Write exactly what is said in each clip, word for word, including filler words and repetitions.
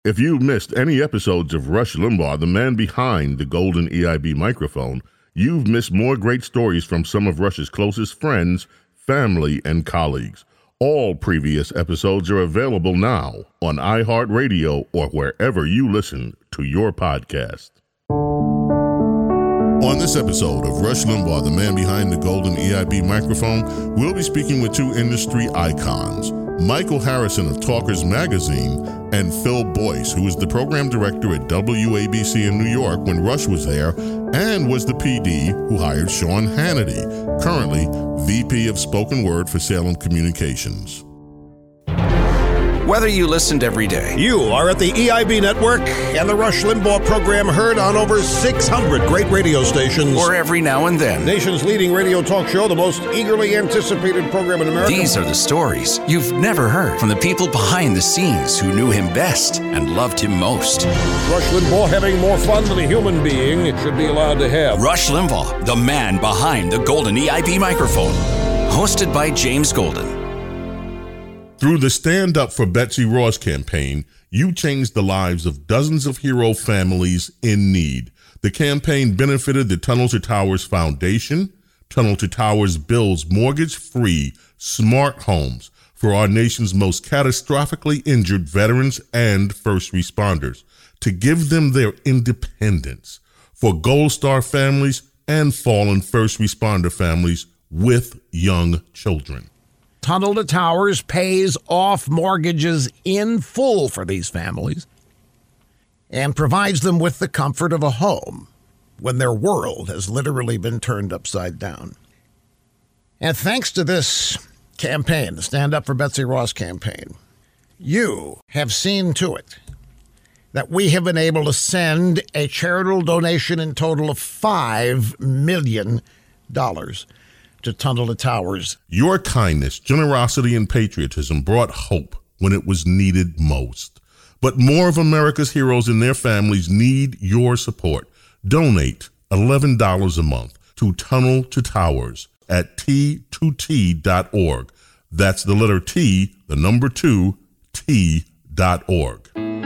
If you've missed any episodes of Rush Limbaugh, the man behind the golden E I B microphone, you've missed more great stories from some of Rush's closest friends, family, and colleagues. All previous episodes are available now on iHeartRadio or wherever you listen to your podcast. On this episode of Rush Limbaugh, the man behind the golden E I B microphone, we'll be speaking with two industry icons, Michael Harrison of Talkers Magazine and Phil Boyce, who was the program director at W A B C in New York when Rush was there and was the P D who hired Sean Hannity, currently V P of Spoken Word for Salem Communications. Whether you listened every day, you are at the E I B Network and the Rush Limbaugh program heard on over six hundred great radio stations, or every now and then, nation's leading radio talk show, the most eagerly anticipated program in America. These are the stories you've never heard from the people behind the scenes who knew him best and loved him most. Rush Limbaugh, having more fun than a human being should be allowed to have. Rush Limbaugh, the man behind the golden E I B microphone. Hosted by James Golden. Through the Stand Up for Betsy Ross campaign, you changed the lives of dozens of hero families in need. The campaign benefited the Tunnel to Towers Foundation. Tunnel to Towers builds mortgage-free, smart homes for our nation's most catastrophically injured veterans and first responders to give them their independence, for Gold Star families and fallen first responder families with young children. Tunnel to Towers pays off mortgages in full for these families and provides them with the comfort of a home when their world has literally been turned upside down. And thanks to this campaign, the Stand Up for Betsy Ross campaign, you have seen to it that we have been able to send a charitable donation in total of five million dollars to Tunnel to Towers. Your kindness, generosity, and patriotism brought hope when it was needed most. But more of America's heroes and their families need your support. Donate eleven dollars a month to Tunnel to Towers at T two T dot org. That's the letter T, the number two, T dot org.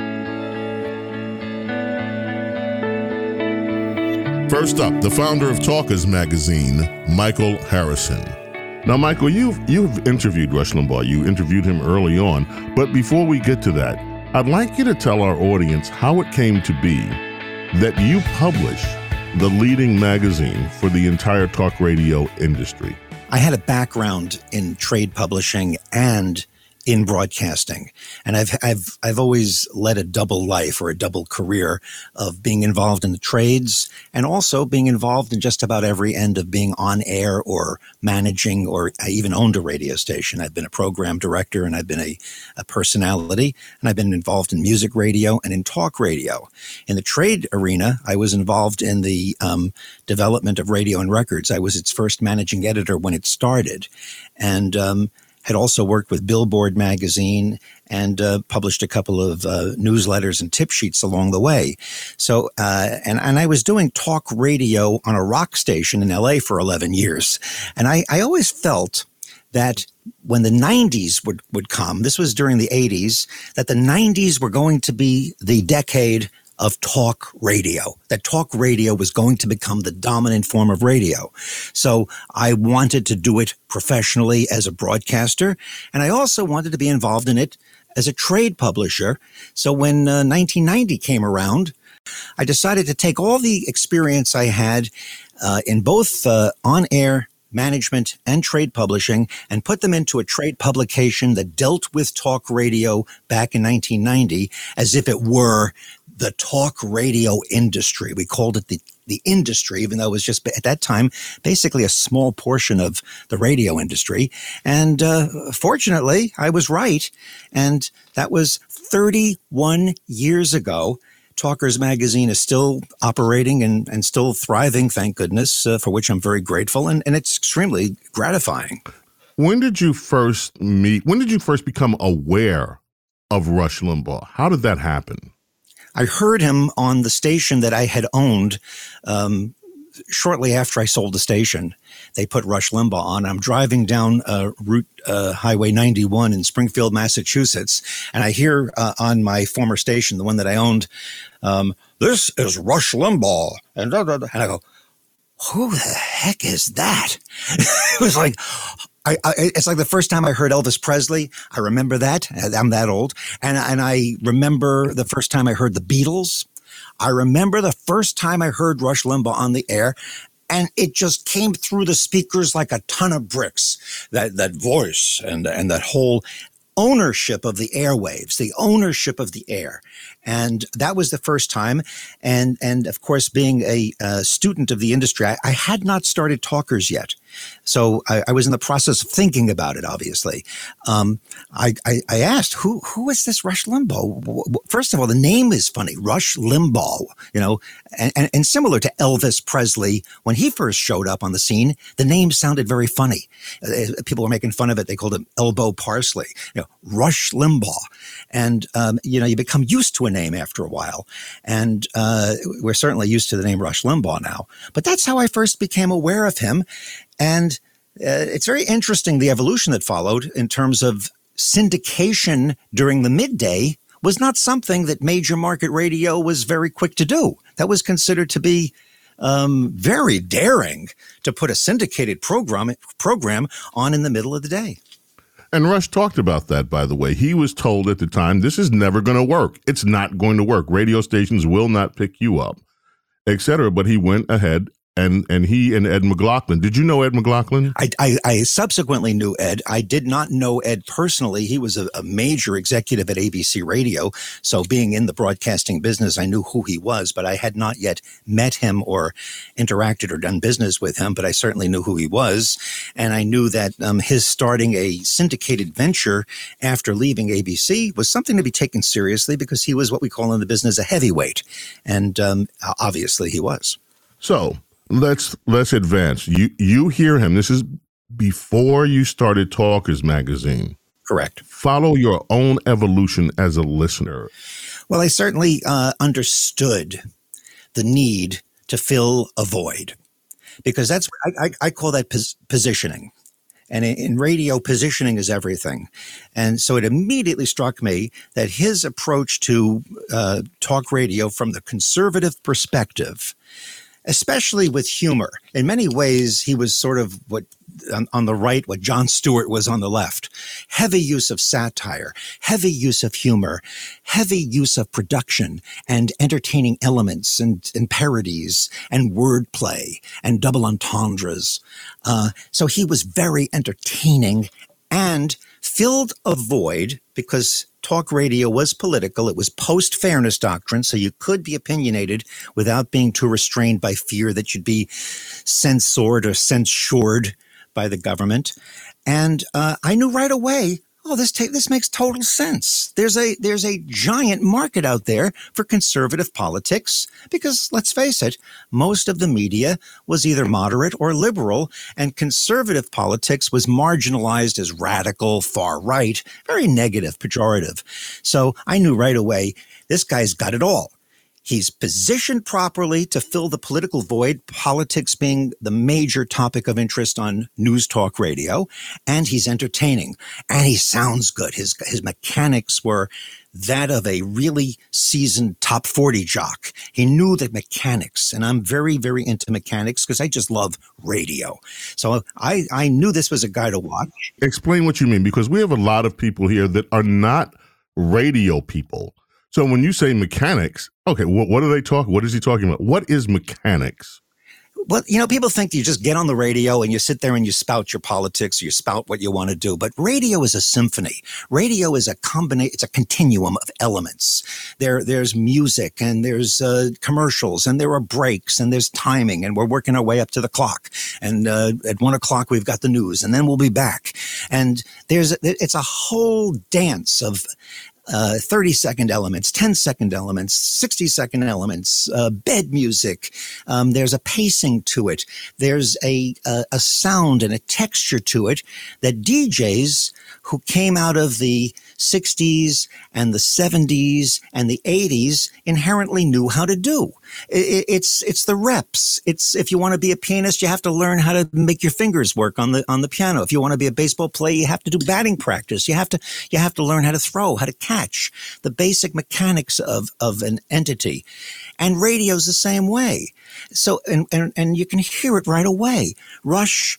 First up, the founder of Talkers Magazine, Michael Harrison. Now, Michael, you've you've interviewed Rush Limbaugh. You interviewed him early on. But before we get to that, I'd like you to tell our audience how it came to be that you publish the leading magazine for the entire talk radio industry. I had a background in trade publishing and in broadcasting. And I've, I've, I've always led a double life or a double career of being involved in the trades and also being involved in just about every end of being on air or managing, or I even owned a radio station. I've been a program director and I've been a, a personality, and I've been involved in music radio and in talk radio. In the trade arena, I was involved in the um, development of Radio and Records. I was its first managing editor when it started. And, um, had also worked with Billboard magazine and uh, published a couple of uh, newsletters and tip sheets along the way. So, uh, and, and I was doing talk radio on a rock station in L A for eleven years. And I, I always felt that when the nineties would, would come, this was during the eighties, that the nineties were going to be the decade of talk radio, that talk radio was going to become the dominant form of radio. So I wanted to do it professionally as a broadcaster, and I also wanted to be involved in it as a trade publisher. So when uh, nineteen ninety came around, I decided to take all the experience I had uh, in both uh, on-air management and trade publishing and put them into a trade publication that dealt with talk radio back in nineteen ninety as if it were the talk radio industry. We called it the, the industry, even though it was just at that time basically a small portion of the radio industry. And uh, fortunately, I was right. And that was thirty-one years ago. Talkers Magazine is still operating and, and still thriving, thank goodness, uh, for which I'm very grateful. And, and it's extremely gratifying. When did you first meet, when did you first become aware of Rush Limbaugh? How did that happen? I heard him on the station that I had owned um, shortly after I sold the station, they put Rush Limbaugh on. I'm driving down uh, Route uh, Highway ninety-one in Springfield, Massachusetts, and I hear uh, on my former station, the one that I owned, um, "This is Rush Limbaugh," and, da, da, da. and I go, "Who the heck is that?" It was like, I, I, it's like the first time I heard Elvis Presley. I remember that. I'm that old, and and I remember the first time I heard the Beatles. I remember the first time I heard Rush Limbaugh on the air, and it just came through the speakers like a ton of bricks. That that voice and and that whole ownership of the airwaves, the ownership of the air. And that was the first time. And, and of course, being a, a student of the industry, I, I had not started Talkers yet. So I, I was in the process of thinking about it, obviously. Um, I, I, I asked, who, who is this Rush Limbaugh? First of all, the name is funny, Rush Limbaugh, you know, and, and, and similar to Elvis Presley. When he first showed up on the scene, the name sounded very funny. Uh, people were making fun of it. They called him Elbow Parsley, you know, Rush Limbaugh. And, um, you know, you become used to a name after a while. And uh, we're certainly used to the name Rush Limbaugh now. But that's how I first became aware of him. And uh, it's very interesting, the evolution that followed in terms of syndication during the midday was not something that major market radio was very quick to do. That was considered to be um, very daring to put a syndicated program program on in the middle of the day. And Rush talked about that, by the way. He was told at the time, this is never going to work. It's not going to work. Radio stations will not pick you up, et cetera. But he went ahead and and he and Ed McLaughlin. Did you know Ed McLaughlin? I, I, I subsequently knew Ed. I did not know Ed personally. He was a, a major executive at A B C Radio. So being in the broadcasting business, I knew who he was, but I had not yet met him or interacted or done business with him. But I certainly knew who he was. And I knew that um, his starting a syndicated venture after leaving A B C was something to be taken seriously because he was what we call in the business a heavyweight. And um, obviously he was. So Let's let's advance. You you hear him. This is before you started Talkers magazine. Correct. Follow your own evolution as a listener. Well, I certainly uh, understood the need to fill a void because that's I, I, I call that pos- positioning. And in, in radio, positioning is everything. And so it immediately struck me that his approach to uh, talk radio from the conservative perspective, especially with humor. In many ways, he was sort of what on, on the right, what Jon Stewart was on the left. Heavy use of satire, heavy use of humor, heavy use of production and entertaining elements and, and parodies and wordplay and double entendres. Uh, so he was very entertaining and filled a void because talk radio was political. It was post-fairness doctrine, so you could be opinionated without being too restrained by fear that you'd be censored or censured by the government. And uh, I knew right away, oh, this ta- this makes total sense. There's a there's a giant market out there for conservative politics because, let's face it, most of the media was either moderate or liberal, and conservative politics was marginalized as radical, far right, very negative, pejorative. So I knew right away, this guy's got it all. He's positioned properly to fill the political void, politics being the major topic of interest on news talk radio, and he's entertaining, and he sounds good. His his mechanics were that of a really seasoned top forty jock. He knew the mechanics, and I'm very, very into mechanics because I just love radio. So I, I knew this was a guy to watch. Explain what you mean, because we have a lot of people here that are not radio people. So when you say mechanics, okay, what, what are they talking? What is he talking about? What is mechanics? Well, you know, people think you just get on the radio and you sit there and you spout your politics, you spout what you want to do. But radio is a symphony. Radio is a combination. It's a continuum of elements. There, there's music and there's uh, commercials and there are breaks and there's timing and we're working our way up to the clock. And uh, at one o'clock we've got the news and then we'll be back. And there's it's a whole dance of uh, thirty second elements, ten second elements, sixty second elements, uh, bed music. Um, there's a pacing to it. There's a, a, a sound and a texture to it that D Js who came out of the sixties and the seventies and the eighties inherently knew how to do. It, it's, it's the reps. It's, if you want to be a pianist, you have to learn how to make your fingers work on the, on the piano. If you want to be a baseball player, you have to do batting practice. You have to, you have to learn how to throw, how to catch, the basic mechanics of, of an entity. And radio's the same way. So, and, and, and you can hear it right away. Rush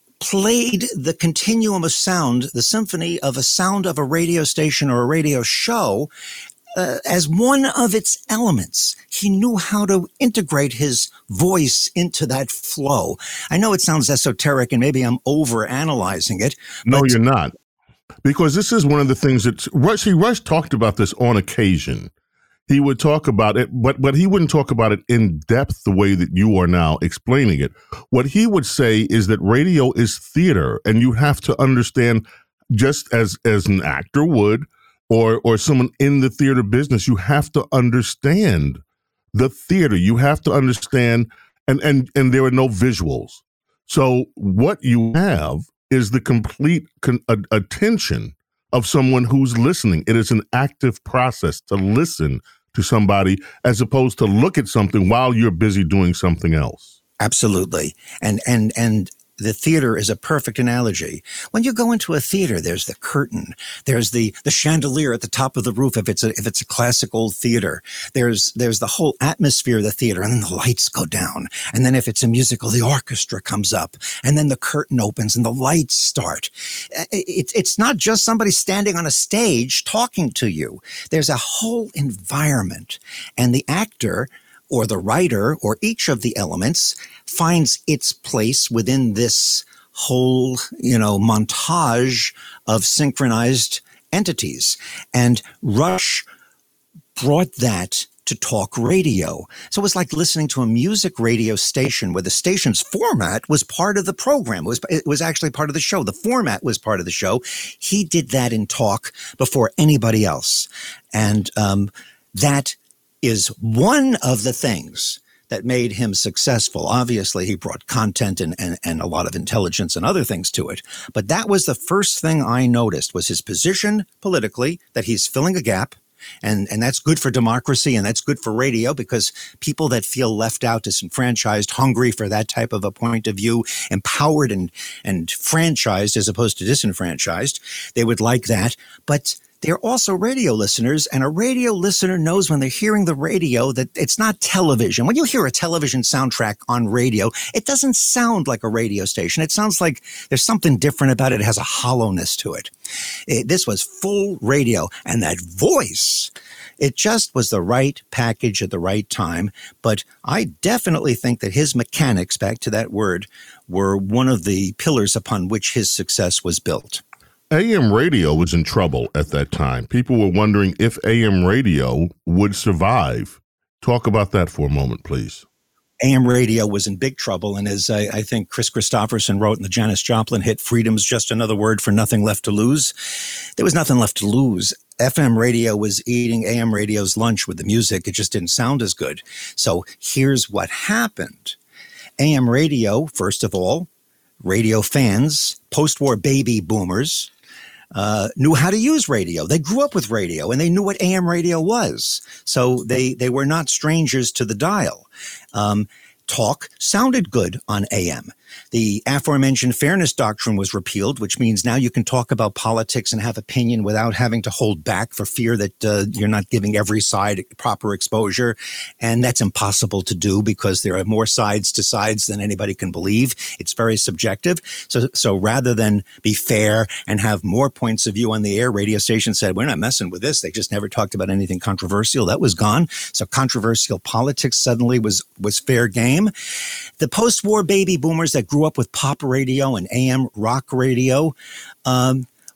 played the continuum of sound, the symphony of a sound of a radio station or a radio show, uh, as one of its elements. He knew how to integrate his voice into that flow. I know it sounds esoteric and maybe I'm over analyzing it. No, you're not. Because this is one of the things that Rush, see, Rush talked about this on occasion. He would talk about it, but, but he wouldn't talk about it in depth the way that you are now explaining it. What he would say is that radio is theater, and you have to understand, just as, as an actor would, or, or someone in the theater business, you have to understand the theater. You have to understand, and, and, and there are no visuals. So what you have is the complete con- a- attention of someone who's listening. It is an active process to listen to somebody as opposed to look at something while you're busy doing something else. Absolutely. And, and, and the theater is a perfect analogy. When you go into a theater, there's the curtain, there's the, the chandelier at the top of the roof if it's a, if it's a classical theater. There's, there's the whole atmosphere of the theater, and then the lights go down. And then if it's a musical, the orchestra comes up, and then the curtain opens and the lights start. It, it's not just somebody standing on a stage talking to you. There's a whole environment, and the actor or the writer or each of the elements finds its place within this whole, you know, montage of synchronized entities. And Rush brought that to talk radio. So it was like listening to a music radio station where the station's format was part of the program. It was, it was actually part of the show. The format was part of the show. He did that in talk before anybody else. And um, that is one of the things that made him successful. Obviously, he brought content and, and, and a lot of intelligence and other things to it. But that was the first thing I noticed, was his position politically, that he's filling a gap. And, and that's good for democracy, and that's good for radio, because people that feel left out, disenfranchised, hungry for that type of a point of view, empowered and, and franchised as opposed to disenfranchised, they would like that. But they're also radio listeners, and a radio listener knows when they're hearing the radio that it's not television. When you hear a television soundtrack on radio, it doesn't sound like a radio station. It sounds like there's something different about it. It has a hollowness to it. it this was full radio, and that voice, it just was the right package at the right time. But I definitely think that his mechanics, back to that word, were one of the pillars upon which his success was built. A M radio was in trouble at that time. People were wondering if A M radio would survive. Talk about that for a moment, please. A M radio was in big trouble, and as I, I think Chris Christopherson wrote in the Janis Joplin hit, "Freedom's just another word for nothing left to lose." There was nothing left to lose. F M radio was eating A M radio's lunch with the music. It just didn't sound as good. So here's what happened. A M radio, first of all, radio fans, post-war baby boomers, Uh, knew how to use radio. They grew up with radio, and they knew what A M radio was. So they, they were not strangers to the dial. Um, talk sounded good on A M. The aforementioned fairness doctrine was repealed, which means now you can talk about politics and have opinion without having to hold back for fear that uh, you're not giving every side proper exposure. And that's impossible to do because there are more sides to sides than anybody can believe. It's very subjective. So, so rather than be fair and have more points of view on the air, radio stations said, we're not messing with this. They just never talked about anything controversial. That was gone. So controversial politics suddenly was, was fair game. The post-war baby boomers that grew up with pop radio and A M rock radio, um,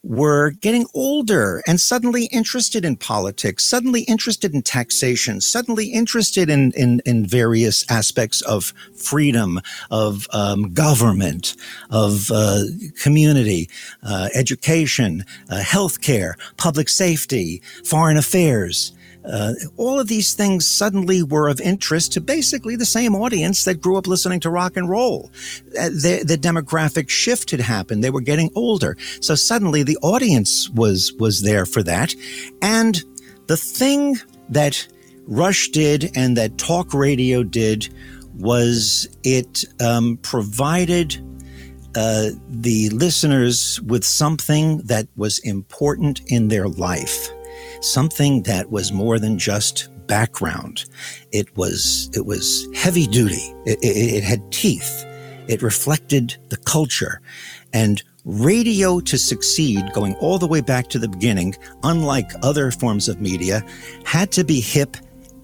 were getting older and suddenly interested in politics, suddenly interested in taxation, suddenly interested in, in, in various aspects of freedom, of um, government, of uh, community, uh, education, uh, healthcare, public safety, foreign affairs. Uh, all of these things suddenly were of interest to basically the same audience that grew up listening to rock and roll. Uh, the, the demographic shift had happened. They were getting older. So suddenly the audience was, was there for that. And the thing that Rush did and that talk radio did was it um, provided uh, the listeners with something that was important in their life. Something that was more than just background. It was it was heavy duty. It, it, it had teeth. It reflected the culture. And radio to succeed, going all the way back to the beginning, unlike other forms of media, had to be hip,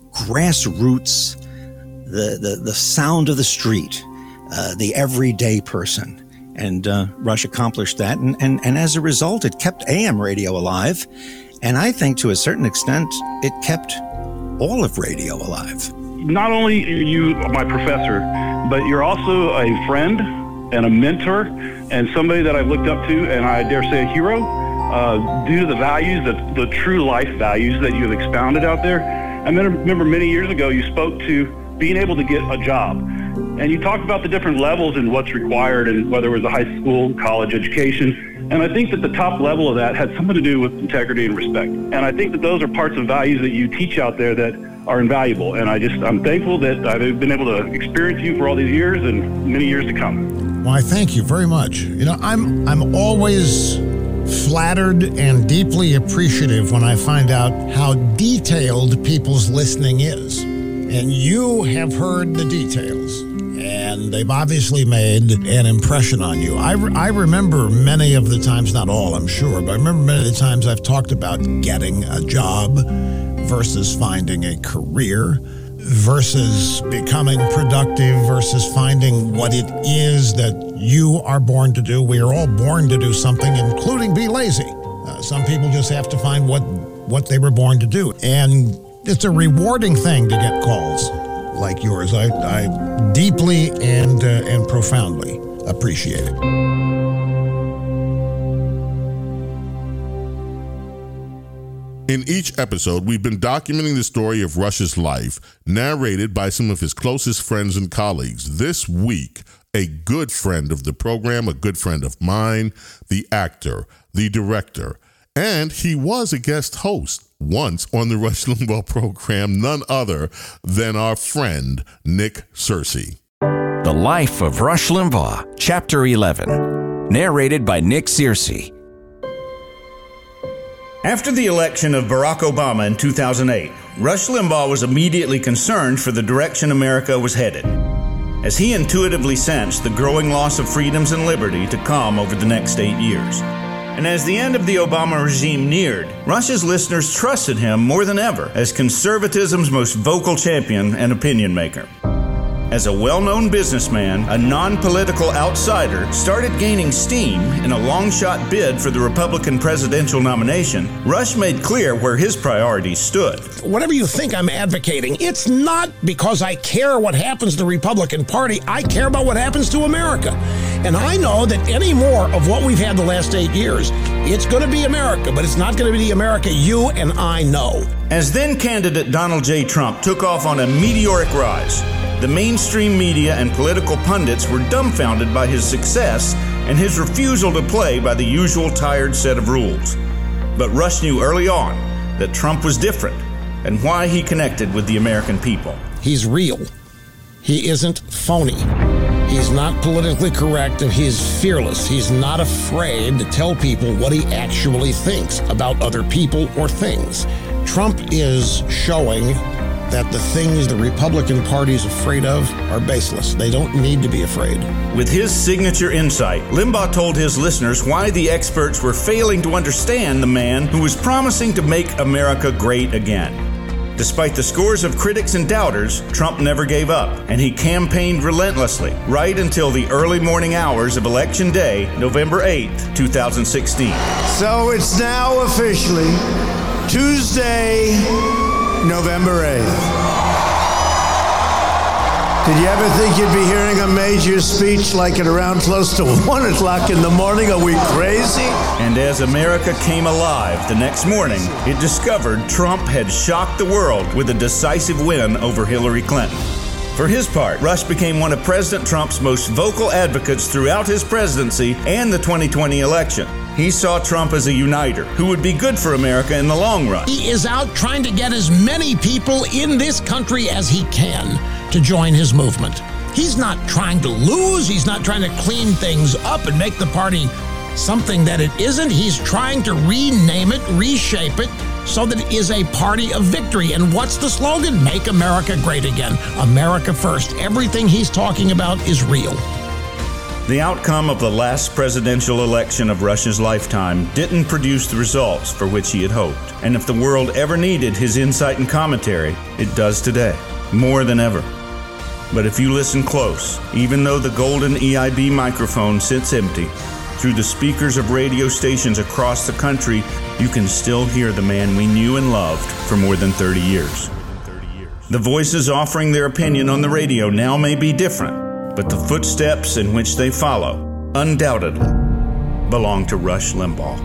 grassroots, the the, the sound of the street, uh, the everyday person. And uh, Rush accomplished that. And, and, and as a result, it kept A M radio alive. And I think to a certain extent, it kept all of radio alive. Not only are you my professor, but you're also a friend and a mentor and somebody that I've looked up to, and I dare say a hero, uh, due to the values, the, the true life values that you have expounded out there. I remember many years ago you spoke to being able to get a job. And you talked about the different levels and what's required and whether it was a high school, college education. And I think that the top level of that had something to do with integrity and respect. And I think that those are parts of values that you teach out there that are invaluable. And I just, I'm thankful that I've been able to experience you for all these years and many years to come. Well, I thank you very much. You know, I'm I'm always flattered and deeply appreciative when I find out how detailed people's listening is. And you have heard the details. And they've obviously made an impression on you. I, re- I remember many of the times, not all, I'm sure, but I remember many of the times I've talked about getting a job versus finding a career versus becoming productive versus finding what it is that you are born to do. We are all born to do something, including be lazy. Uh, some people just have to find what, what they were born to do. And it's a rewarding thing to get calls like yours. I, I deeply and uh, and profoundly appreciate it. In each episode, we've been documenting the story of Rush's life, narrated by some of his closest friends and colleagues. This week, a good friend of the program, a good friend of mine, the actor, the director, and he was a guest host once on the Rush Limbaugh program, none other than our friend, Nick Searcy. The Life of Rush Limbaugh, Chapter eleven, narrated by Nick Searcy. After the election of Barack Obama in two thousand eight, Rush Limbaugh was immediately concerned for the direction America was headed, as he intuitively sensed the growing loss of freedoms and liberty to come over the next eight years. And as the end of the Obama regime neared, Rush's listeners trusted him more than ever as conservatism's most vocal champion and opinion maker. As a well-known businessman, a non-political outsider started gaining steam in a long-shot bid for the Republican presidential nomination, Rush made clear where his priorities stood. Whatever you think I'm advocating, it's not because I care what happens to the Republican Party. I care about what happens to America. And I know that any more of what we've had the last eight years, it's going to be America, but it's not going to be the America you and I know. As then-candidate Donald J. Trump took off on a meteoric rise, the mainstream media and political pundits were dumbfounded by his success and his refusal to play by the usual tired set of rules. But Rush knew early on that Trump was different and why he connected with the American people. He's real. He isn't phony. He's not politically correct, and he's fearless. He's not afraid to tell people what he actually thinks about other people or things. Trump is showing that the things the Republican Party is afraid of are baseless. They don't need to be afraid. With his signature insight, Limbaugh told his listeners why the experts were failing to understand the man who was promising to make America great again. Despite the scores of critics and doubters, Trump never gave up, and he campaigned relentlessly right until the early morning hours of Election Day, November eighth, twenty sixteen. So it's now officially Tuesday, November eighth. Did you ever think you'd be hearing a major speech like at around close to one o'clock in the morning? Are we crazy? And as America came alive the next morning, it discovered Trump had shocked the world with a decisive win over Hillary Clinton. For his part, Rush became one of President Trump's most vocal advocates throughout his presidency and the twenty twenty election. He saw Trump as a uniter who would be good for America in the long run. He is out trying to get as many people in this country as he can to join his movement. He's not trying to lose. He's not trying to clean things up and make the party something that it isn't. He's trying to rename it, reshape it, so that it is a party of victory. And what's the slogan? Make America great again. America first. Everything he's talking about is real. The outcome of the last presidential election of Rush's lifetime didn't produce the results for which he had hoped. And if the world ever needed his insight and commentary, it does today, more than ever. But if you listen close, even though the golden E I B microphone sits empty, through the speakers of radio stations across the country, you can still hear the man we knew and loved for more than thirty years. The voices offering their opinion on the radio now may be different, but the footsteps in which they follow, undoubtedly, belong to Rush Limbaugh.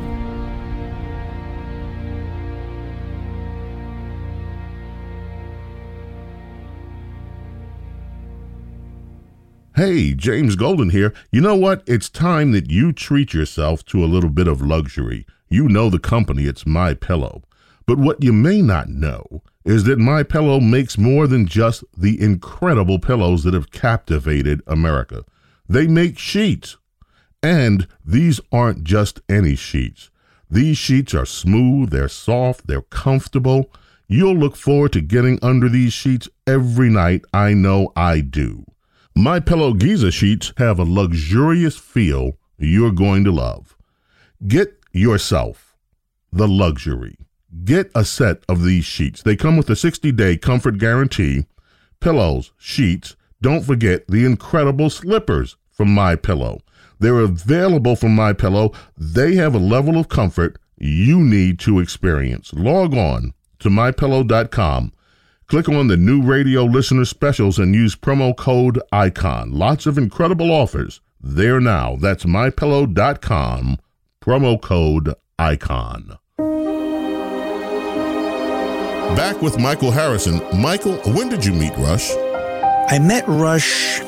Hey, James Golden here. You know what? It's time that you treat yourself to a little bit of luxury. You know the company, it's MyPillow. But what you may not know is that MyPillow makes more than just the incredible pillows that have captivated America. They make sheets. And these aren't just any sheets. These sheets are smooth, they're soft, they're comfortable. You'll look forward to getting under these sheets every night. I know I do. MyPillow Giza sheets have a luxurious feel you're going to love. Get yourself the luxury. Get a set of these sheets. They come with a sixty-day comfort guarantee. Pillows, sheets. Don't forget the incredible slippers from MyPillow. They're available from MyPillow. They have a level of comfort you need to experience. Log on to my pillow dot com. Click on the new radio listener specials and use promo code ICON. Lots of incredible offers there now. That's my pillow dot com, promo code ICON. Back with Michael Harrison. Michael, when did you meet Rush? I met Rush,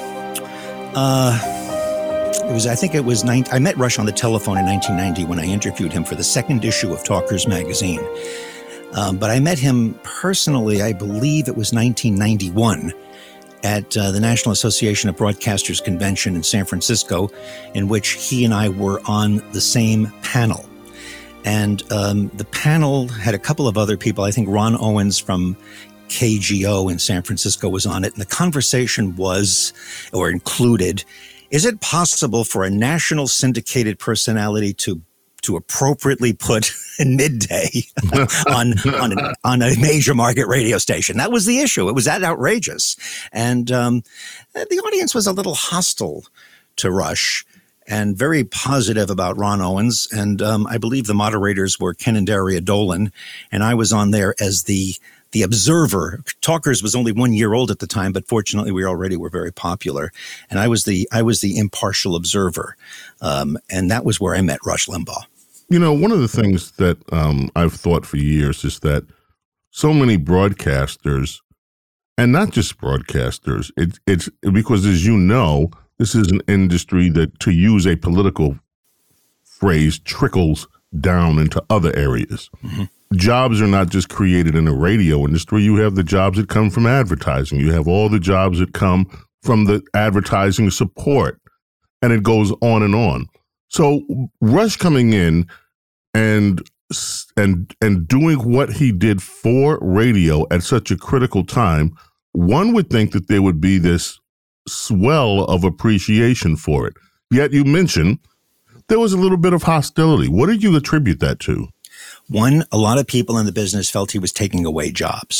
uh, it was, I think it was, nine, I met Rush on the telephone in nineteen ninety when I interviewed him for the second issue of Talkers magazine. Um, but I met him personally, I believe it was nineteen ninety-one at uh, the National Association of Broadcasters Convention in San Francisco, in which he and I were on the same panel. And um, the panel had a couple of other people. I think Ron Owens from K G O in San Francisco was on it. And the conversation was, or included, is it possible for a national syndicated personality to to appropriately put midday on on, an, on a major market radio station? That was the issue. It was that outrageous. And um, the audience was a little hostile to Rush and very positive about Ron Owens. And um, I believe the moderators were Ken and Daria Dolan, and I was on there as the the observer. Talkers was only one year old at the time, but fortunately we already were very popular. And I was the I was the impartial observer. Um, and that was where I met Rush Limbaugh. You know, one of the things that um, I've thought for years is that so many broadcasters, and not just broadcasters, it, it's because, as you know, this is an industry that, to use a political phrase, trickles down into other areas. Mm-hmm. Jobs are not just created in the radio industry. You have the jobs that come from advertising. You have all the jobs that come from the advertising support, and it goes on and on. So Rush coming in and and and doing what he did for radio at such a critical time, one would think that there would be this swell of appreciation for it. Yet you mentioned there was a little bit of hostility. What did you attribute that to? One, a lot of people in the business felt he was taking away jobs.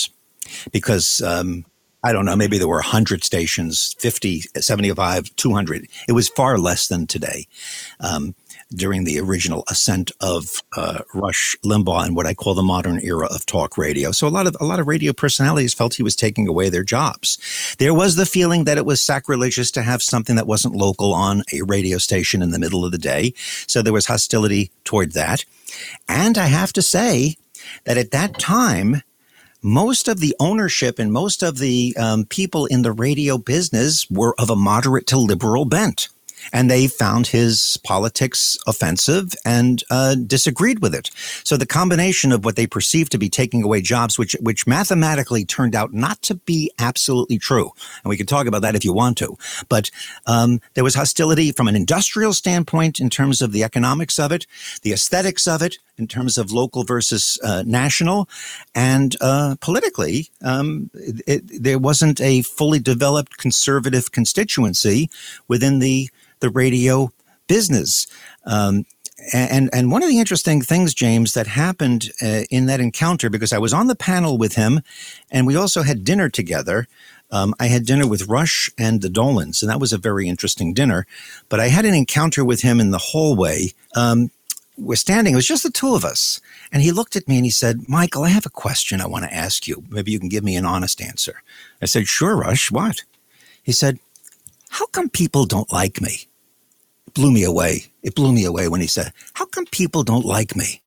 because um, I don't know, maybe there were one hundred stations, fifty, seventy-five, two hundred. It was far less than today. Um, during the original ascent of uh, Rush Limbaugh and what I call the modern era of talk radio. So a lot of a lot of radio personalities felt he was taking away their jobs. There was the feeling that it was sacrilegious to have something that wasn't local on a radio station in the middle of the day. So there was hostility toward that. And I have to say that at that time, most of the ownership and most of the um, people in the radio business were of a moderate to liberal bent. And they found his politics offensive and uh, disagreed with it. So the combination of what they perceived to be taking away jobs, which which mathematically turned out not to be absolutely true. And we can talk about that if you want to. But um, there was hostility from an industrial standpoint in terms of the economics of it, the aesthetics of it, in terms of local versus uh, national. And uh, politically, um, it, it, there wasn't a fully developed conservative constituency within the the radio business. Um, and, and one of the interesting things, James, that happened uh, in that encounter, because I was on the panel with him and we also had dinner together. Um, I had dinner with Rush and the Dolans, and that was a very interesting dinner. But I had an encounter with him in the hallway. Um, we're standing, it was just the two of us. And he looked at me and he said, Michael, I have a question I want to ask you. Maybe you can give me an honest answer. I said, sure, Rush, what? He said, how come people don't like me? It blew me away. It blew me away when he said, how come people don't like me?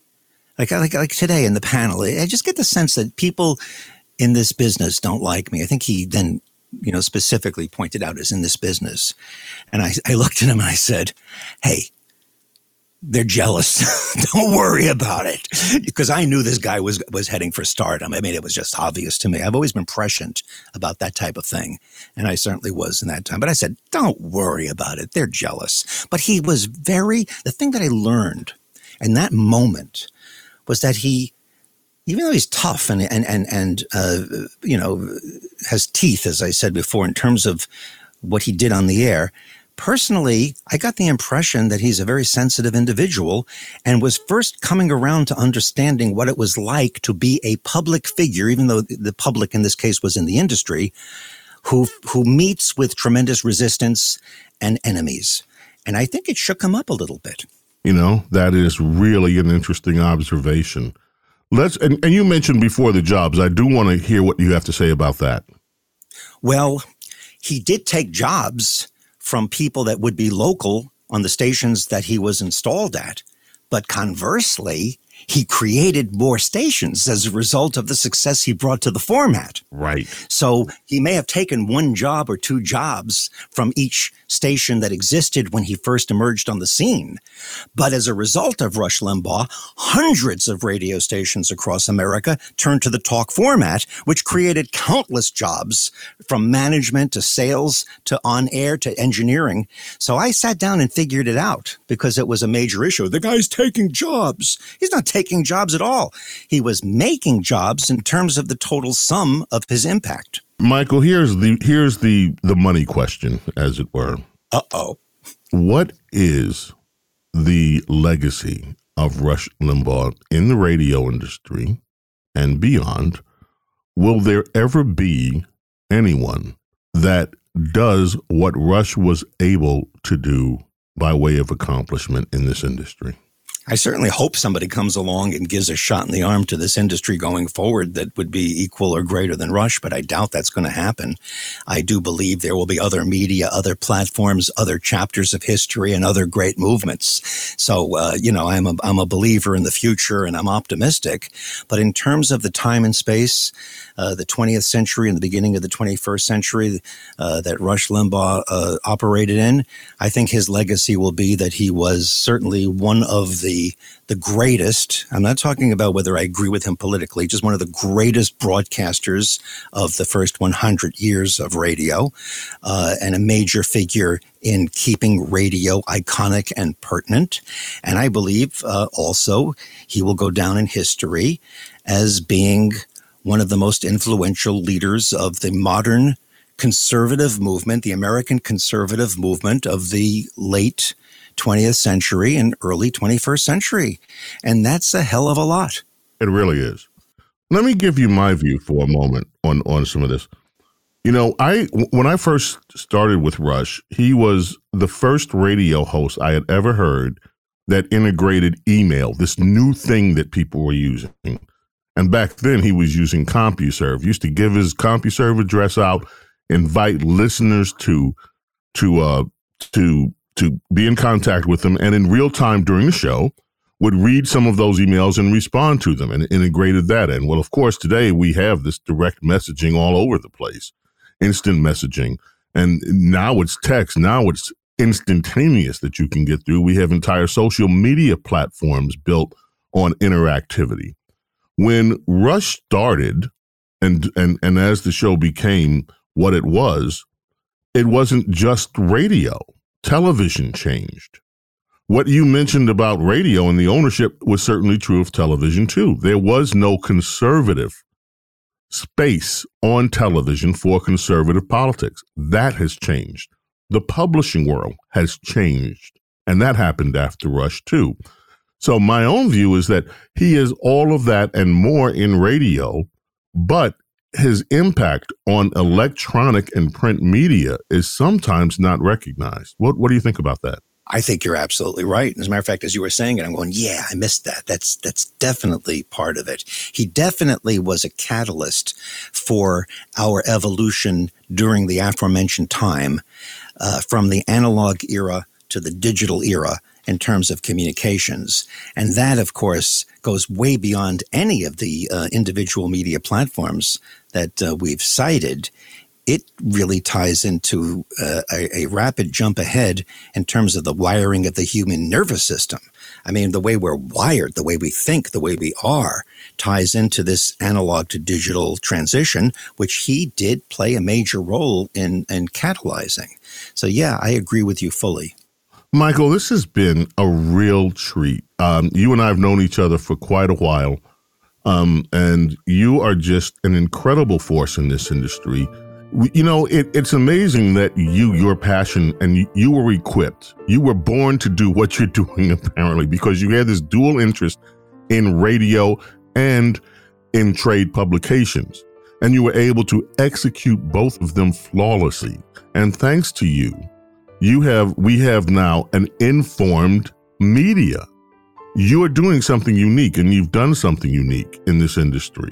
Like, like, like today in the panel, I just get the sense that people in this business don't like me. I think he then, you know, specifically pointed out as in this business. And I, I looked at him and I said, hey, they're jealous. Don't worry about it. Because I knew this guy was was heading for stardom. I mean, it was just obvious to me. I've always been prescient about that type of thing. And I certainly was in that time. But I said, don't worry about it. They're jealous. But he was very, the thing that I learned in that moment was that he, even though he's tough and, and, and, and uh, you know, has teeth, as I said before, in terms of what he did on the air, personally, I got the impression that he's a very sensitive individual and was first coming around to understanding what it was like to be a public figure, even though the public in this case was in the industry, who who meets with tremendous resistance and enemies. And I think it shook him up a little bit. You know, that is really an interesting observation. Let's and, and you mentioned before the jobs. I do want to hear what you have to say about that. Well, he did take jobs from people that would be local on the stations that he was installed at. But conversely, he created more stations as a result of the success he brought to the format. Right. So he may have taken one job or two jobs from each station that existed when he first emerged on the scene. But as a result of Rush Limbaugh, hundreds of radio stations across America turned to the talk format, which created countless jobs from management to sales to on-air to engineering. So I sat down and figured it out because it was a major issue. The guy's taking jobs. He's not taking jobs at all. He was making jobs in terms of the total sum of his impact. Michael, here's the here's the the money question, as it were. Uh-oh. What is the legacy of Rush Limbaugh in the radio industry and beyond? Will there ever be anyone that does what Rush was able to do by way of accomplishment in this industry? I certainly hope somebody comes along and gives a shot in the arm to this industry going forward that would be equal or greater than Rush, but I doubt that's going to happen. I do believe there will be other media, other platforms, other chapters of history, and other great movements. So, uh, you know, I'm a, I'm a believer in the future and I'm optimistic. But in terms of the time and space, uh, the twentieth century and the beginning of the twenty-first century uh, that Rush Limbaugh uh, operated in, I think his legacy will be that he was certainly one of the the greatest, I'm not talking about whether I agree with him politically, just one of the greatest broadcasters of the first one hundred years of radio, uh, and a major figure in keeping radio iconic and pertinent. And I believe uh, also he will go down in history as being one of the most influential leaders of the modern conservative movement, the American conservative movement of the late twentieth century and early twenty-first century. And that's a hell of a lot. It really is. Let me give you my view for a moment on, on some of this. You know, I when I first started with Rush, he was the first radio host I had ever heard that integrated email, this new thing that people were using. And back then he was using CompuServe. He used to give his CompuServe address out, invite listeners to to uh to to be in contact with them, and in real time during the show would read some of those emails and respond to them, and integrated that in. Well, of course, today we have this direct messaging all over the place, instant messaging, and now it's text. Now it's instantaneous that you can get through. We have entire social media platforms built on interactivity. When Rush started, and and and as the show became what it was, it wasn't just radio. Television changed. What you mentioned about radio and the ownership was certainly true of television, too. There was no conservative space on television for conservative politics. That has changed. The publishing world has changed, and that happened after Rush, too. So my own view is that he is all of that and more in radio, but his impact on electronic and print media is sometimes not recognized. What, what do you think about that? I think you're absolutely right. As a matter of fact, as you were saying it, I'm going, yeah, I missed that. That's that's definitely part of it. He definitely was a catalyst for our evolution during the aforementioned time, uh, from the analog era to the digital era in terms of communications. And that, of course, goes way beyond any of the uh, individual media platforms that uh, we've cited. It really ties into uh, a, a rapid jump ahead in terms of the wiring of the human nervous system. I mean, the way we're wired, the way we think, the way we are, ties into this analog to digital transition, which he did play a major role in, in catalyzing. So, yeah, I agree with you fully. Michael, this has been a real treat. Um, you and I have known each other for quite a while, um, and you are just an incredible force in this industry. You know, it, it's amazing that you, your passion, and you, you were equipped. You were born to do what you're doing, apparently, because you had this dual interest in radio and in trade publications. And you were able to execute both of them flawlessly. And thanks to you, you have we have now an informed media. You are doing something unique, and you've done something unique in this industry.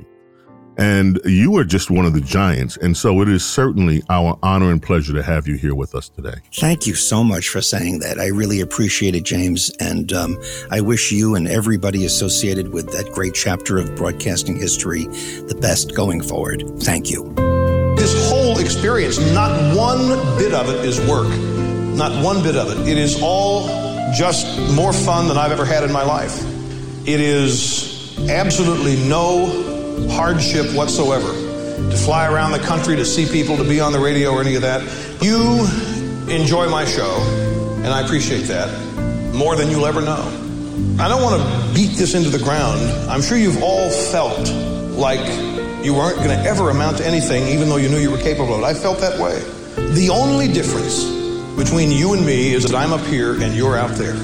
And you are just one of the giants. And so it is certainly our honor and pleasure to have you here with us today. Thank you so much for saying that. I really appreciate it, James. And um, I wish you and everybody associated with that great chapter of broadcasting history the best going forward. Thank you. This whole experience, not one bit of it is work. Not one bit of it. It is all just more fun than I've ever had in my life. It is absolutely no hardship whatsoever to fly around the country, to see people, to be on the radio or any of that. You enjoy my show, and I appreciate that more than you'll ever know. I don't want to beat this into the ground. I'm sure you've all felt like you weren't going to ever amount to anything, even though you knew you were capable of it. I felt that way. The only difference between you and me is that I'm up here and you're out there.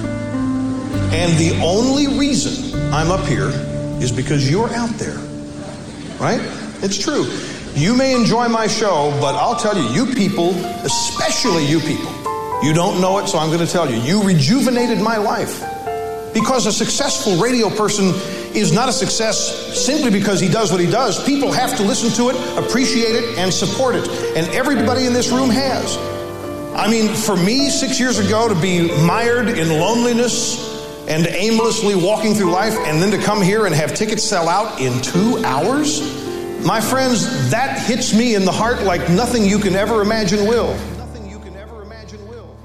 And the only reason I'm up here is because you're out there. Right? It's true. You may enjoy my show, but I'll tell you, you people, especially you people, you don't know it, so I'm going to tell you, you rejuvenated my life. Because a successful radio person is not a success simply because he does what he does. People have to listen to it, appreciate it, and support it. And everybody in this room has. I mean, for me, six years ago, to be mired in loneliness and aimlessly walking through life, and then to come here and have tickets sell out in two hours? My friends, that hits me in the heart like nothing you can ever imagine will. Nothing you can ever imagine will.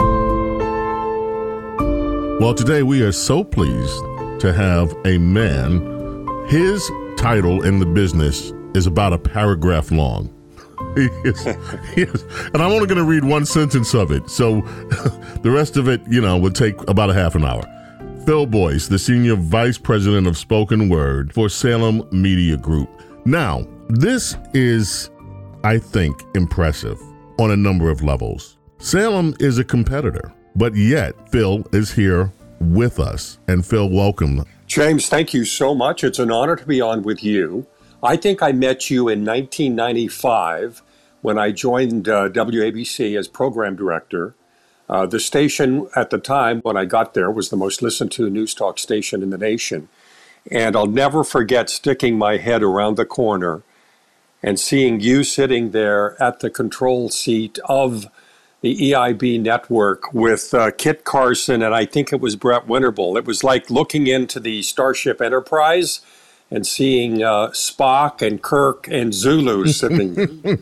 Well, today we are so pleased to have a man. His title in the business is about a paragraph long. He is, he is, and I'm only going to read one sentence of it, so the rest of it, you know, would take about a half an hour. Phil Boyce, the Senior Vice President of Spoken Word for Salem Media Group. Now, this is, I think, impressive on a number of levels. Salem is a competitor, but yet Phil is here with us. And Phil, welcome. James, thank you so much. It's an honor to be on with you. I think I met you in nineteen ninety-five when I joined uh, W A B C as program director. Uh, the station at the time when I got there was the most listened to news talk station in the nation. And I'll never forget sticking my head around the corner and seeing you sitting there at the control seat of the E I B network with uh, Kit Carson, and I think it was Brett Winterble. It was like looking into the Starship Enterprise and seeing uh, Spock and Kirk and Zulu sitting.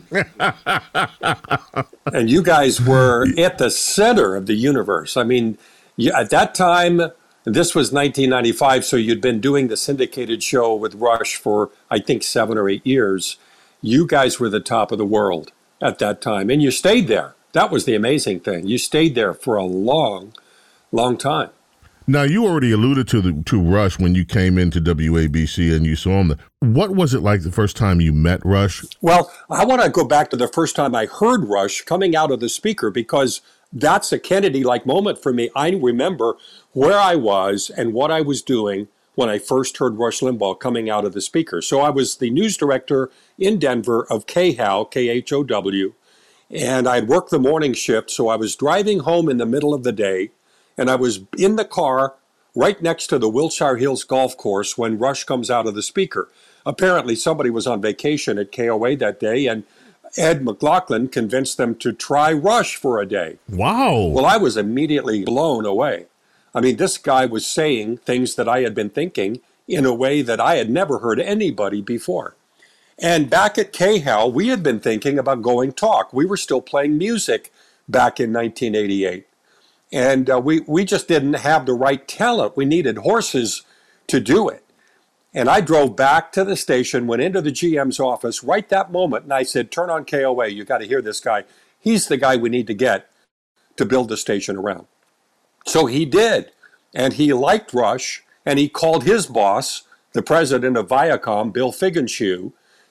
And you guys were at the center of the universe. I mean, you, at that time, this was nineteen ninety-five, so you'd been doing the syndicated show with Rush for, I think, seven or eight years. You guys were the top of the world at that time, and you stayed there. That was the amazing thing. You stayed there for a long, long time. Now, you already alluded to the to Rush when you came into W A B C and you saw him. What was it like the first time you met Rush? Well, I want to go back to the first time I heard Rush coming out of the speaker, because that's a Kennedy-like moment for me. I remember where I was and what I was doing when I first heard Rush Limbaugh coming out of the speaker. So I was the news director in Denver of K H O W, K H O W, and I'd worked the morning shift, so I was driving home in the middle of the day, and I was in the car right next to the Wilshire Hills Golf Course when Rush comes out of the speaker. Apparently somebody was on vacation at K O A that day, and Ed McLaughlin convinced them to try Rush for a day. Wow. Well, I was immediately blown away. I mean, this guy was saying things that I had been thinking in a way that I had never heard anybody before. And back at K H O W, we had been thinking about going talk. We were still playing music back in nineteen eighty-eight. And uh, we, we just didn't have the right talent. We needed horses to do it. And I drove back to the station, went into the G M's office right that moment, and I said, turn on K O A. You got to hear this guy. He's the guy we need to get to build the station around. So he did. And he liked Rush, and he called his boss, the president of Viacom, Bill Figgenshoe,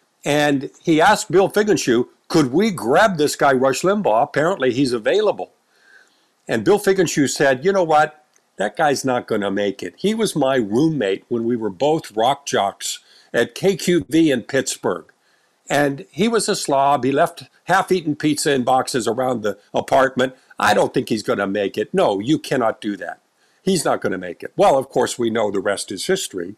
and he asked Bill Figgenshoe, could we grab this guy, Rush Limbaugh? Apparently he's available. And Bill Figgenshoe said, you know what? That guy's not going to make it. He was my roommate when we were both rock jocks at K Q V in Pittsburgh. And he was a slob. He left half-eaten pizza in boxes around the apartment. I don't think he's going to make it. No, you cannot do that. He's not going to make it. Well, of course, we know the rest is history.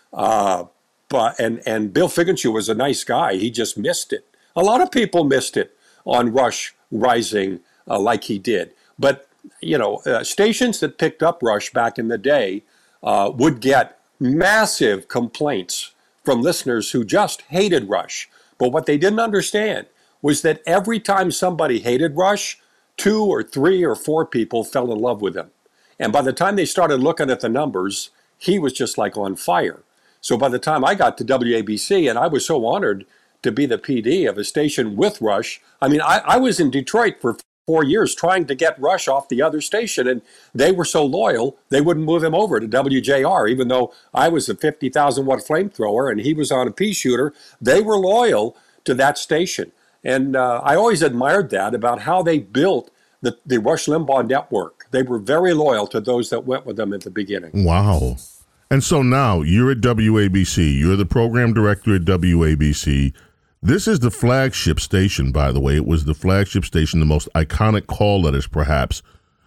Uh, but and, and Bill Figgenshoe was a nice guy. He just missed it. A lot of people missed it on Rush rising uh, like he did. But you know, uh, stations that picked up Rush back in the day uh, would get massive complaints from listeners who just hated Rush. But what they didn't understand was that every time somebody hated Rush, two or three or four people fell in love with him. And by the time they started looking at the numbers, he was just like on fire. So by the time I got to W A B C, and I was so honored to be the P D of a station with Rush, I mean, I, I was in Detroit for four years trying to get Rush off the other station, and they were so loyal, they wouldn't move him over to W J R, even though I was a fifty thousand watt flamethrower and he was on a pea shooter. They were loyal to that station. And uh, I always admired that about how they built the, the Rush Limbaugh network. They were very loyal to those that went with them at the beginning. Wow. And so now you're at W A B C. You're the program director at W A B C. This is the flagship station, by the way. It was the flagship station, the most iconic call letters, perhaps,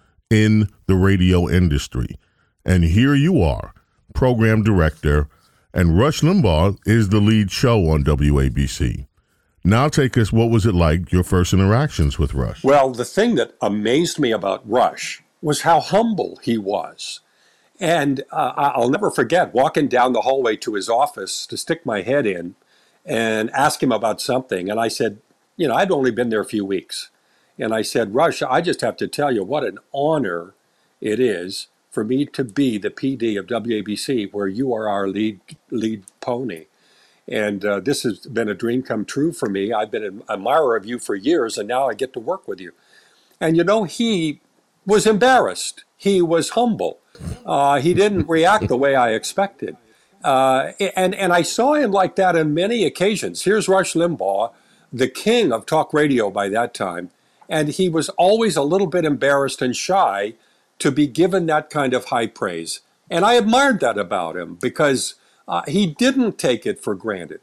in the radio industry. And here you are, program director, and Rush Limbaugh is the lead show on W A B C. Now take us, what was it like, your first interactions with Rush? Well, the thing that amazed me about Rush was how humble he was. And uh, I'll never forget walking down the hallway to his office to stick my head in and ask him about something. And I said, you know, I'd only been there a few weeks. And I said, Rush, I just have to tell you what an honor it is for me to be the P D of W A B C, where you are our lead lead pony. And uh, this has been a dream come true for me. I've been an admirer of you for years, and now I get to work with you. And, you know, he was embarrassed. He was humble. Uh, he didn't react the way I expected. Uh, and, and I saw him like that on many occasions. Here's Rush Limbaugh, the king of talk radio by that time, and he was always a little bit embarrassed and shy to be given that kind of high praise. And I admired that about him because uh, he didn't take it for granted.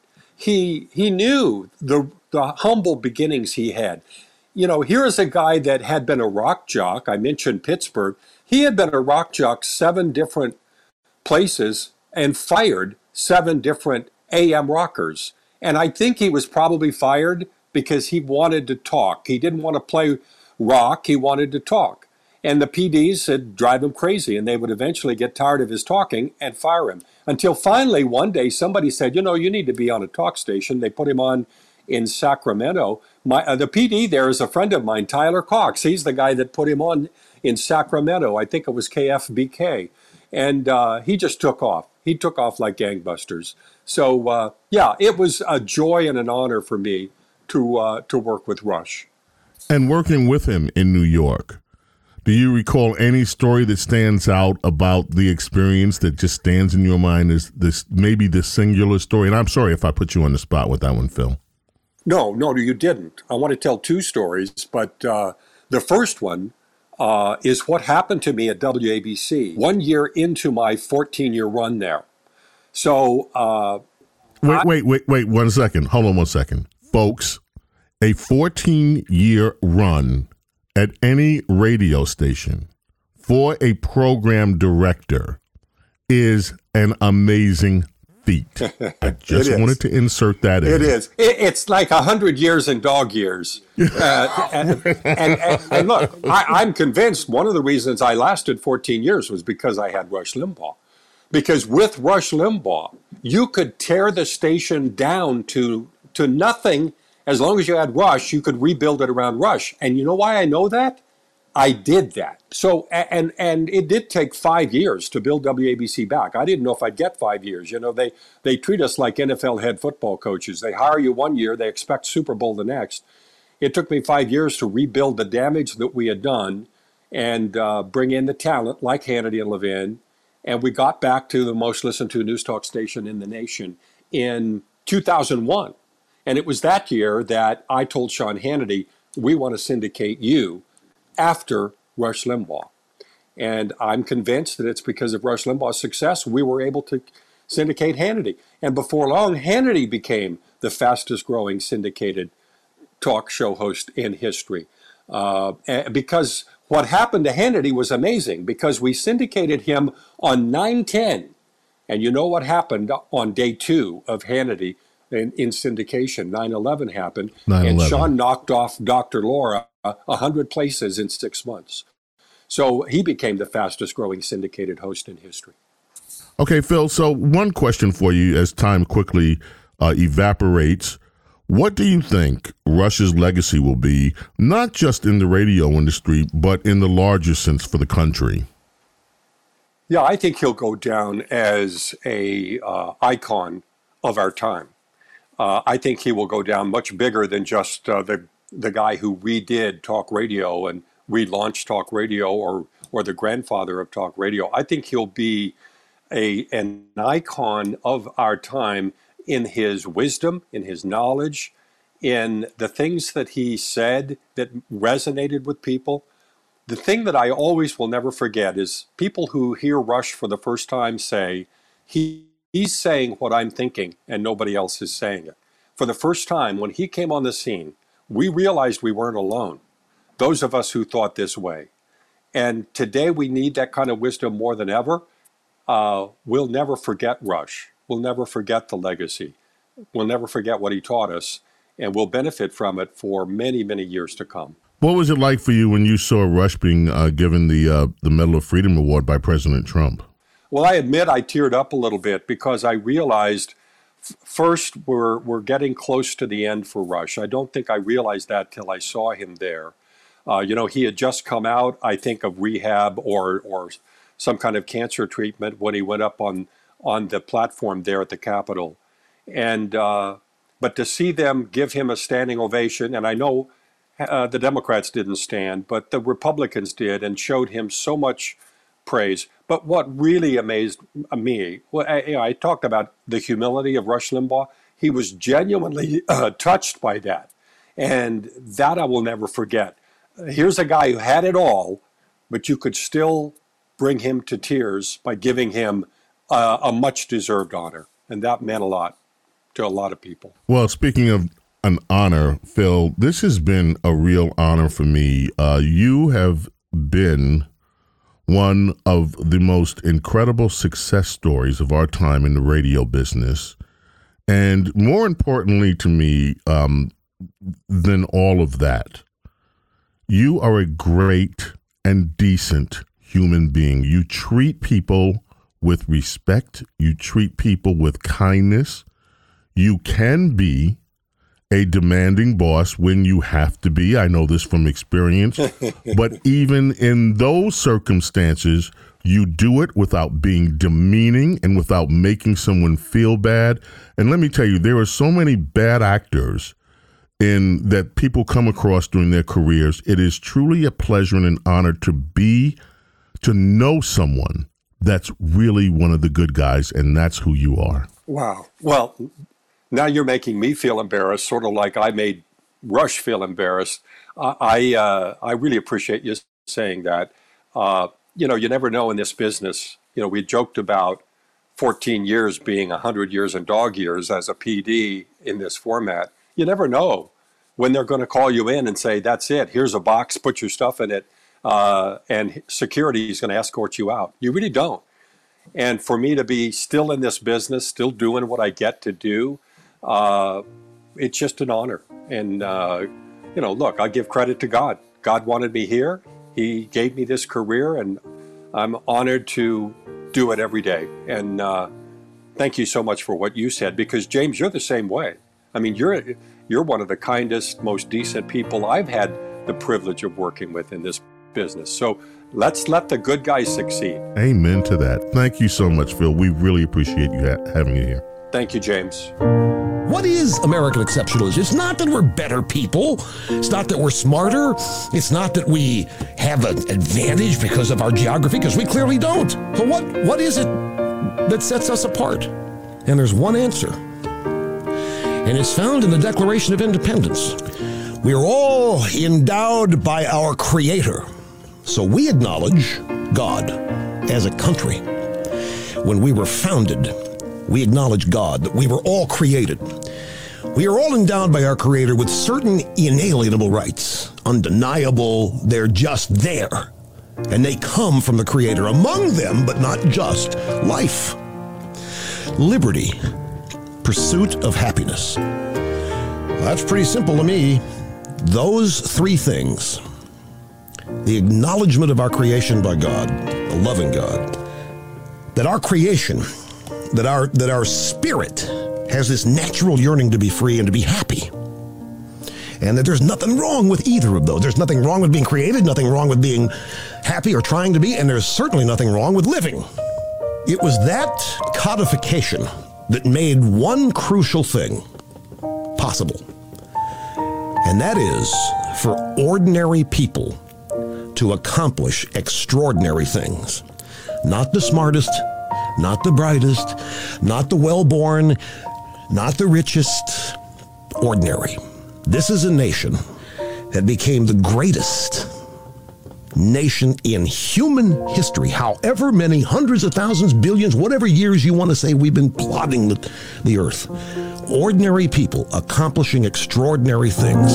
he he knew the the humble beginnings he had. You know, here is a guy that had been a rock jock. I mentioned Pittsburgh. He had been a rock jock seven different places and fired seven different A M rockers. And I think he was probably fired because he wanted to talk. He didn't want to play rock. He wanted to talk. And the P Ds would drive him crazy, and they would eventually get tired of his talking and fire him. Until finally, one day, somebody said, you know, you need to be on a talk station. They put him on in Sacramento. My, uh, the P D there is a friend of mine, Tyler Cox. He's the guy that put him on in Sacramento. I think it was K F B K. And uh, he just took off. He took off like gangbusters. So, uh, yeah, it was a joy and an honor for me to uh, to work with Rush. And working with him in New York, do you recall any story that stands out about the experience that just stands in your mind as this, maybe this singular story? And I'm sorry if I put you on the spot with that one, Phil. No, no, you didn't. I want to tell two stories, but uh, the first one uh, is what happened to me at W A B C one year into my fourteen-year run there. So, uh, wait, I, wait, wait, wait, one second. Hold on one second. Folks, a fourteen-year run at any radio station for a program director is an amazing feat. I just wanted to insert that in. It is. It, it's like a hundred years in dog years. Uh, and, and, and, and look, I, I'm convinced one of the reasons I lasted fourteen years was because I had Rush Limbaugh. Because with Rush Limbaugh, you could tear the station down to to nothing. As long as you had Rush, you could rebuild it around Rush. And you know why I know that? I did that. So, and and it did take five years to build W A B C back. I didn't know if I'd get five years. You know, they, they treat us like N F L head football coaches. They hire you one year, they expect Super Bowl the next. It took me five years to rebuild the damage that we had done and uh, bring in the talent like Hannity and Levin. And we got back to the most listened to news talk station in the nation in two thousand one. And it was that year that I told Sean Hannity, we want to syndicate you after Rush Limbaugh. And I'm convinced that it's because of Rush Limbaugh's success we were able to syndicate Hannity. And before long, Hannity became the fastest growing syndicated talk show host in history. Uh, because what happened to Hannity was amazing, because we syndicated him on nine ten. And you know what happened on day two of Hannity in, in syndication? nine eleven happened, nine eleven. And Sean knocked off Doctor Laura a hundred places in six months. So he became the fastest growing syndicated host in history. Okay, Phil, so one question for you as time quickly uh, evaporates. What do you think Rush's legacy will be, not just in the radio industry, but in the larger sense for the country? Yeah, I think he'll go down as a uh, icon of our time. Uh, I think he will go down much bigger than just uh, the the guy who redid talk radio and relaunched talk radio, or or the grandfather of talk radio. I think he'll be a an icon of our time in his wisdom, in his knowledge, in the things that he said that resonated with people. The thing that I always will never forget is people who hear Rush for the first time say, he, he's saying what I'm thinking and nobody else is saying it. For the first time, when he came on the scene, we realized we weren't alone, those of us who thought this way. And today we need that kind of wisdom more than ever. Uh, we'll never forget Rush. We'll never forget the legacy. We'll never forget what he taught us, and we'll benefit from it for many, many years to come. What was it like for you when you saw Rush being uh, given the uh, the Medal of Freedom Award by President Trump? Well, I admit I teared up a little bit because I realized, f- first, we're we're getting close to the end for Rush. I don't think I realized that till I saw him there. Uh, you know, he had just come out, I think, of rehab or or some kind of cancer treatment when he went up on on the platform there at the Capitol. And uh, but to see them give him a standing ovation, and I know uh, the Democrats didn't stand, but the Republicans did and showed him so much praise. But what really amazed me, well, I, you know, I talked about the humility of Rush Limbaugh. He was genuinely uh, touched by that. And that I will never forget. Here's a guy who had it all, but you could still bring him to tears by giving him uh, a much-deserved honor. And that meant a lot. to a lot of people. Well, speaking of an honor, Phil, this has been a real honor for me. Uh, you have been one of the most incredible success stories of our time in the radio business. And more importantly to me um, than all of that, you are a great and decent human being. You treat people with respect. You treat people with kindness. You can be a demanding boss when you have to be. I know this from experience. But even in those circumstances, you do it without being demeaning and without making someone feel bad. And let me tell you, there are so many bad actors in that people come across during their careers. It is truly a pleasure and an honor to be, to know someone that's really one of the good guys, and that's who you are. Wow. Well, now you're making me feel embarrassed, sort of like I made Rush feel embarrassed. Uh, I uh, I really appreciate you saying that. Uh, you know, you never know in this business. You know, we joked about fourteen years being one hundred years in dog years as a P D in this format. You never know when they're going to call you in and say, that's it, here's a box, put your stuff in it, uh, and security is going to escort you out. You really don't. And for me to be still in this business, still doing what I get to do, Uh, it's just an honor. And, uh, you know, look, I give credit to God. God wanted me here. He gave me this career, and I'm honored to do it every day. And uh, thank you so much for what you said, because, James, you're the same way. I mean, you're you're one of the kindest, most decent people I've had the privilege of working with in this business. So let's let the good guys succeed. Amen to that. Thank you so much, Phil. We really appreciate you ha- having you here. Thank you, James. What is American exceptionalism? It's not that we're better people. It's not that we're smarter. It's not that we have an advantage because of our geography, because we clearly don't. So what, what is it that sets us apart? And there's one answer. And it's found in the Declaration of Independence. We are all endowed by our Creator. So we acknowledge God as a country. When we were founded, we acknowledge God, that we were all created. We are all endowed by our Creator with certain inalienable rights, undeniable. They're just there, and they come from the Creator. Among them, but not just, life, liberty, pursuit of happiness. That's pretty simple to me. Those three things, the acknowledgement of our creation by God, a loving God, that our creation, that our that our spirit has this natural yearning to be free and to be happy, and that there's nothing wrong with either of those. There's nothing wrong with being created, nothing wrong with being happy or trying to be, and there's certainly nothing wrong with living. It was that codification that made one crucial thing possible, and that is for ordinary people to accomplish extraordinary things. Not the smartest, not the brightest, not the well-born, not the richest, ordinary. This is a nation that became the greatest nation in human history, however many hundreds of thousands, billions, whatever years you want to say we've been plodding the, the earth. Ordinary people accomplishing extraordinary things.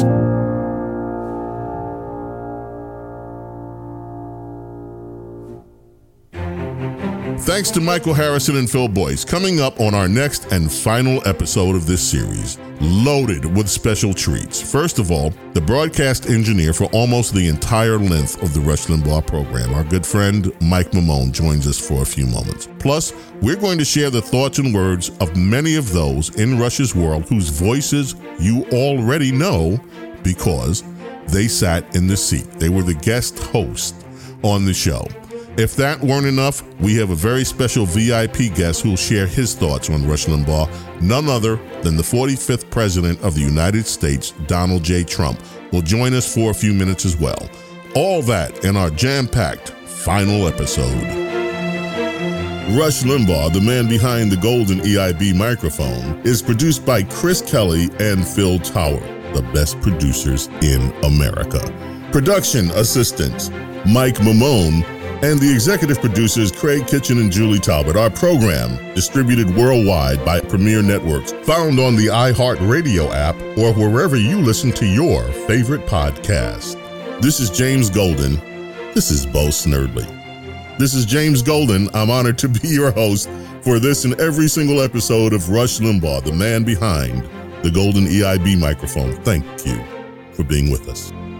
Thanks to Michael Harrison and Phil Boyce. Coming up on our next and final episode of this series, loaded with special treats. First of all, the broadcast engineer for almost the entire length of the Rush Limbaugh program, our good friend Mike Mamone, joins us for a few moments. Plus, we're going to share the thoughts and words of many of those in Rush's world whose voices you already know because they sat in the seat. They were the guest host on the show. If that weren't enough, we have a very special V I P guest who will share his thoughts on Rush Limbaugh, none other than the forty-fifth President of the United States, Donald J. Trump, will join us for a few minutes as well. All that in our jam-packed final episode. Rush Limbaugh, the man behind the golden E I B microphone, is produced by Chris Kelly and Phil Tower, the best producers in America. Production assistants, Mike Mamone and the executive producers Craig Kitchen and Julie Talbot. Our program, distributed worldwide by Premier Networks, found on the iHeartRadio app or wherever you listen to your favorite podcast. This is James Golden. This is Bo Snerdley. This is James Golden. I'm honored to be your host for this and every single episode of Rush Limbaugh, the man behind the golden E I B microphone. Thank you for being with us.